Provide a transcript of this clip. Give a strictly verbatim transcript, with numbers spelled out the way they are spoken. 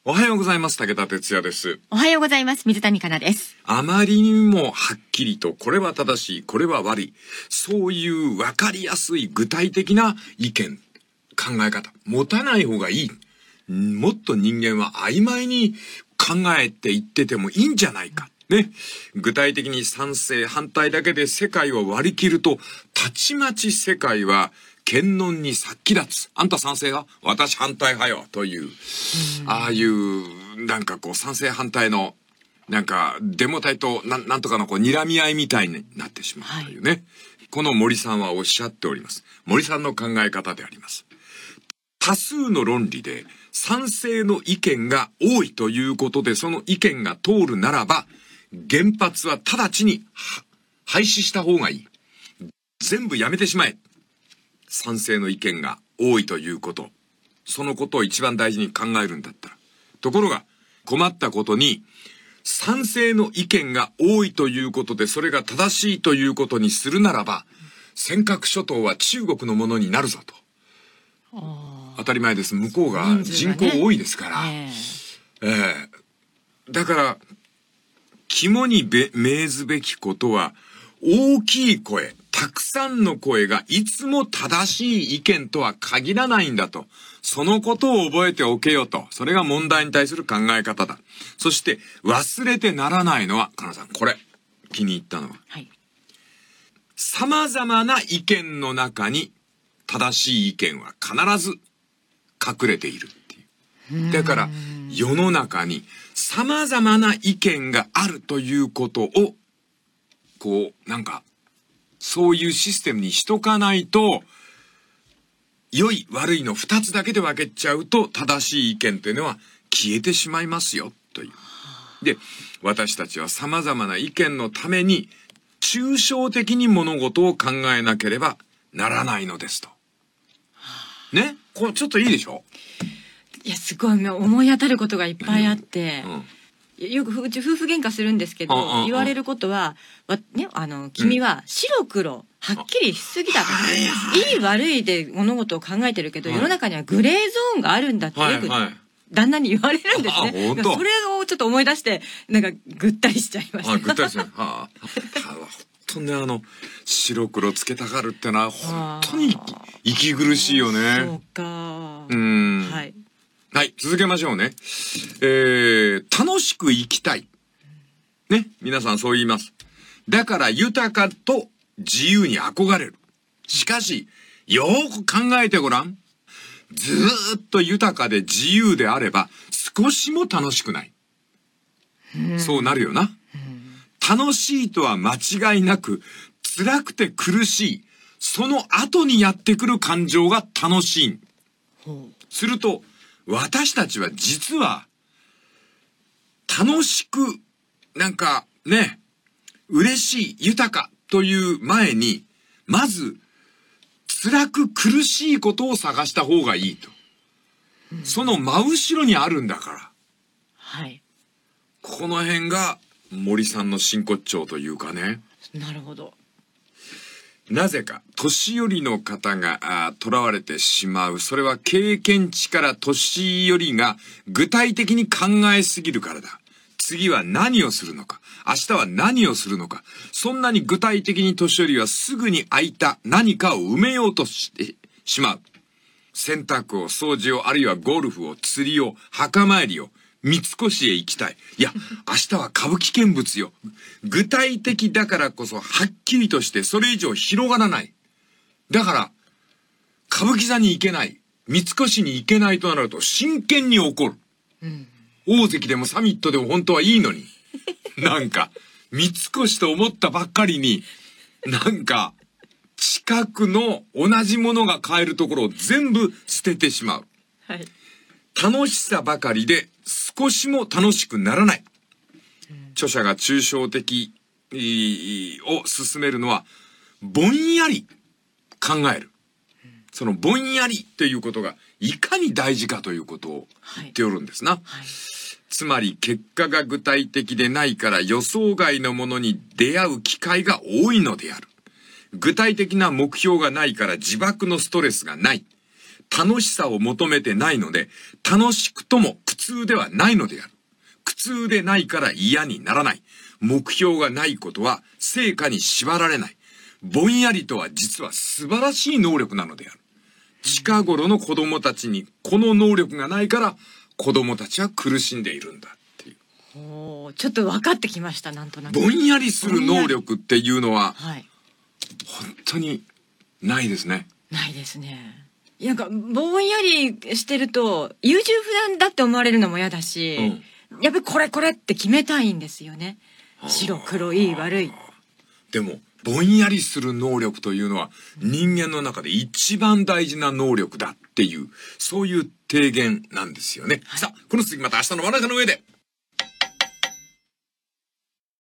おはようございます。武田哲也です。 おはようございます。水谷香奈です。 あまりにもはっきりとこれは正しい、これは悪い、そういう分かりやすい具体的な意見、考え方、持たない方がいい。もっと人間は曖昧に考えていっててもいいんじゃないか。ね。具体的に賛成、反対だけで世界を割り切ると、たちまち世界は検問に殺気立つ。あんた賛成が私反対派よ。という、ああいう、なんかこう賛成反対の、なんかデモ隊とな ん, なんとかのこう睨み合いみたいになってしまうというね。はい、この森さんはおっしゃっております。森さんの考え方であります。多数の論理で賛成の意見が多いということで、その意見が通るならば、原発は直ちに廃止した方がいい。全部やめてしまえ。賛成の意見が多いということ。そのことを一番大事に考えるんだったら。ところが、困ったことに、賛成の意見が多いということで、それが正しいということにするならば、尖閣諸島は中国のものになるぞと。当たり前です。向こうが人口多いですから。ね、えーえー、だから、肝に銘ずべきことは、大きい声、たくさんの声がいつも正しい意見とは限らないんだと。そのことを覚えておけよと。それが問題に対する考え方だ。そして忘れてならないのは、かなさん、これ、気に入ったのは。はい。様々な意見の中に正しい意見は必ず隠れているっていう。だから、世の中に様々な意見があるということを、こう、なんか、そういうシステムにしとかないと、良い悪いの二つだけで分けちゃうと、正しい意見というのは消えてしまいますよ、という。で、私たちは様々な意見のために、抽象的に物事を考えなければならないのですと。ね、これちょっといいでしょ？ いや、すごい思い当たることがいっぱいあって、うんうんよくうち夫婦喧嘩するんですけど、うんうんうん、言われることは、わね、あの君は白黒はっきりしすぎだと、うん、いい悪いで物事を考えてるけど、はい、世の中にはグレーゾーンがあるんだってよく旦那に言われるんですね。はいはい、それをちょっと思い出してなんかぐったりしちゃいました。あ、 ぐったりしちゃう。はあ、本当にあの白黒つけたがるってのは本当に息苦しいよね。 そうか。 うん。はい。はい、続けましょうね。えー、楽しく生きたい。ね、皆さんそう言います。だから豊かと自由に憧れる。しかし、よーく考えてごらん。ずーっと豊かで自由であれば、少しも楽しくない。そうなるよな。楽しいとは間違いなく、辛くて苦しい。その後にやってくる感情が楽しい。すると、私たちは実は楽しくなんかね嬉しい豊かという前にまず辛く苦しいことを探した方がいいと、うん、その真後ろにあるんだから、はい、この辺が森さんの真骨頂というかね。 なるほど。 なぜか年寄りの方が囚われてしまう。それは経験値から年寄りが具体的に考えすぎるからだ。次は何をするのか。明日は何をするのか。そんなに具体的に年寄りはすぐに空いた何かを埋めようとしてしまう。洗濯を、掃除を、あるいはゴルフを、釣りを、墓参りを、三越へ行きたい。いや、明日は歌舞伎見物よ。具体的だからこそはっきりとしてそれ以上広がらない。だから、歌舞伎座に行けない。三越に行けないとなると真剣に怒る。うん、大関でもサミットでも本当はいいのに。なんか、三越と思ったばっかりに、なんか、近くの同じものが買えるところを全部捨ててしまう。はい。楽しさばかりで少しも楽しくならない。うん、著者が抽象的を進めるのはぼんやり考える。うん、そのぼんやりということがいかに大事かということを言っておるんですな。はいはい、つまり結果が具体的でないから予想外のものに出会う機会が多いのである。具体的な目標がないから自爆のストレスがない。 楽しさを求めてないので、楽しくとも苦痛ではないのである。苦痛でないから嫌にならない。目標がないことは成果に縛られない。ぼんやりとは実は素晴らしい能力なのである。近頃の子供たちにこの能力がないから子供たちは苦しんでいるんだっていう。 おー、ちょっと分かってきました、なんとなく。 ぼんやりする能力っていうのは、 はい、 本当にないですね。 ないですね。なんかぼんやりしてると優柔不断だって思われるのも嫌だし、うん、やっぱりこれこれって決めたいんですよね。白黒いい悪い。 でもぼんやりする能力というのは人間の中で一番大事な能力だっていう、そういう提言なんですよね。はい、さあ、この続きまた明日の真ん中の上で。